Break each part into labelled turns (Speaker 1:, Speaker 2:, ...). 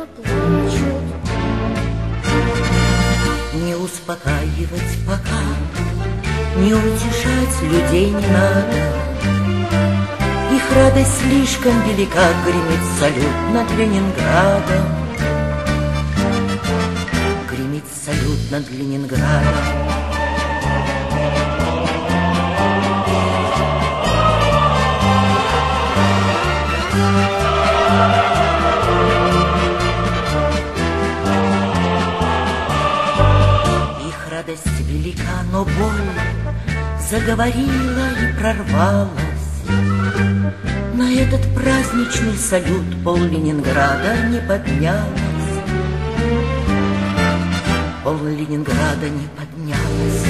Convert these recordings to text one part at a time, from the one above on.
Speaker 1: только плачут.
Speaker 2: Не успокаивать пока, не утешать людей не надо. Их радость слишком велика, гремит салют над Ленинградом. Гремит салют над Ленинградом. Их радость велика, но боль заговорила и прорвалась. На этот праздничный салют пол Ленинграда не поднялась. Пол Ленинграда не поднялась.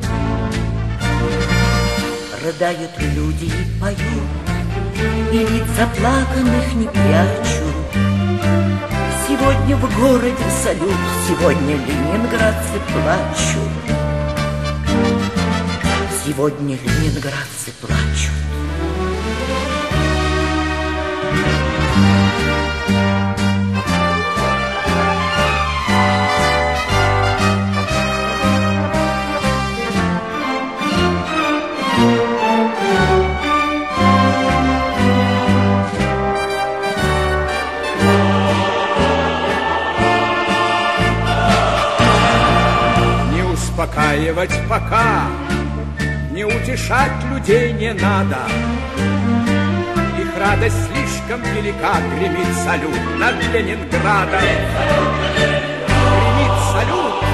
Speaker 2: Рыдают люди и поют, и лиц заплаканных не прячут. Сегодня в городе салют, сегодня ленинградцы плачут. Сегодня ленинградцы плачут.
Speaker 3: Успокаивать пока, не утешать людей не надо. Их радость слишком велика, гремит салют над Ленинградом. Гремит салют